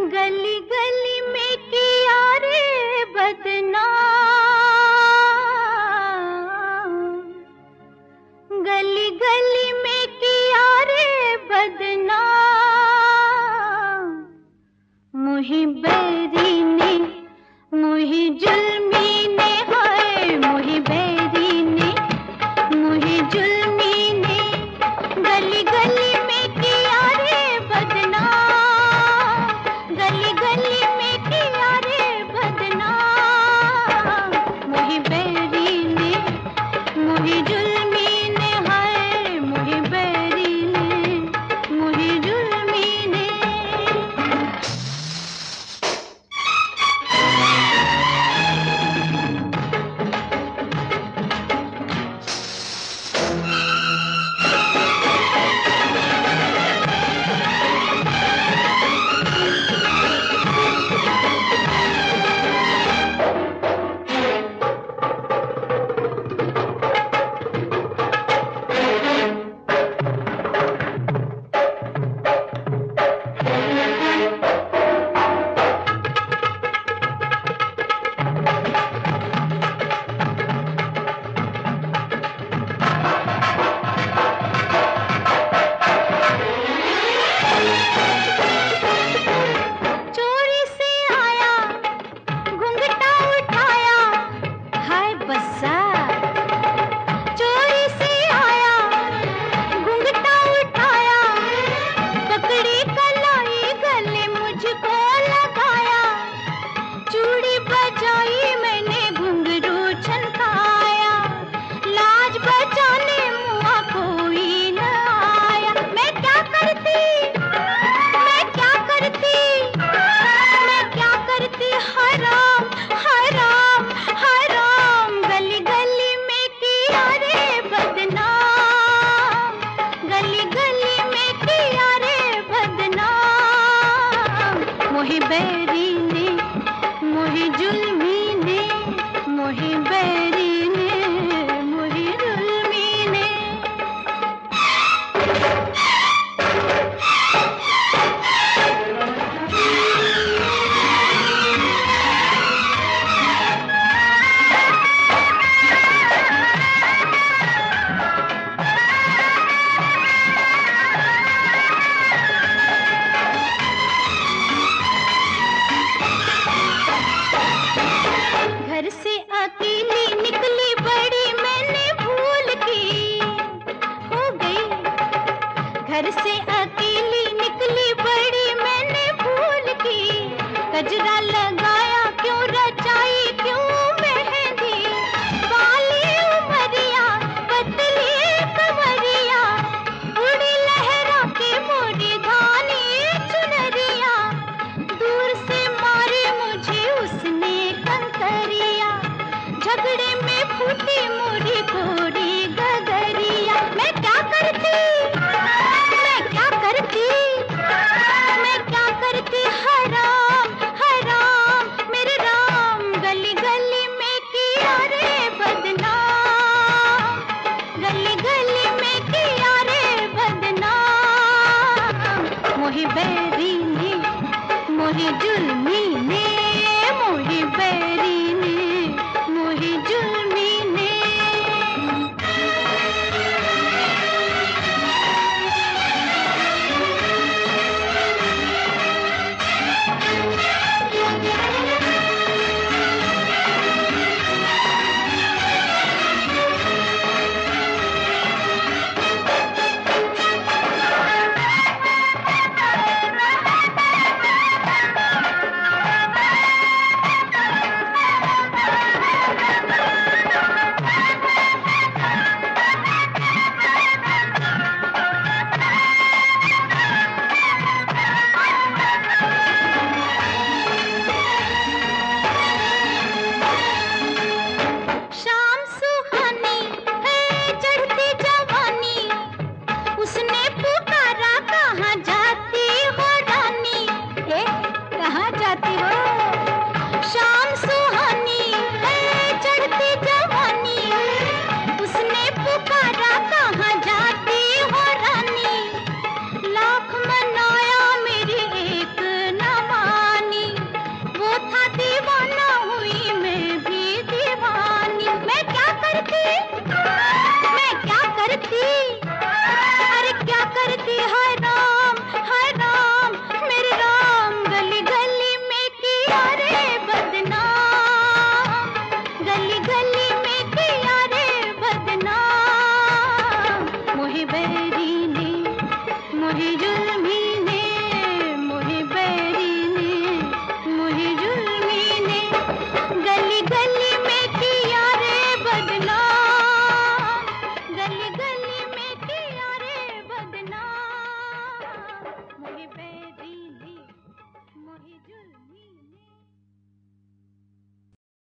गली गली में किया रे बदनाम, गली गली में किया रे बदनाम। मुही बैरी ने मुही जुल्मी ने, हाय मुही बैरी ने मुही जुल्मी ने, गली गली में किया रे बदनाम, गली गली में किया रे बदनाम। मुही बैरी ने मुही जुल्मी ने, हाय मुही बैरी ने मुही जुल्मी ने। मुही बैरी ने मुही जुल्मी ने, मुही बैरी ने मुही जुल्मी ने। घर से अकेली निकली बड़ी मैंने भूल की हो गई, घर से अकेली निकली बड़ी मैंने भूल की। गजरा लगाया क्यों, रचाई क्यों मेहंदी, बाली उमरिया पतली कमरिया, उड़ी लहरा के मोरी धानी चुनरिया। दूर से मारे मुझे उसने कंकरिया, झगड़े में फूटी मोरी गोरी गगरिया। मैं क्या करती, मैं क्या करती, मैं क्या करती, हराम हराम मेरे राम। गली गली में किया रे बदनाम, गली गली में किया रे बदनाम। मुही बैरी ने मुही जुल्मी ने।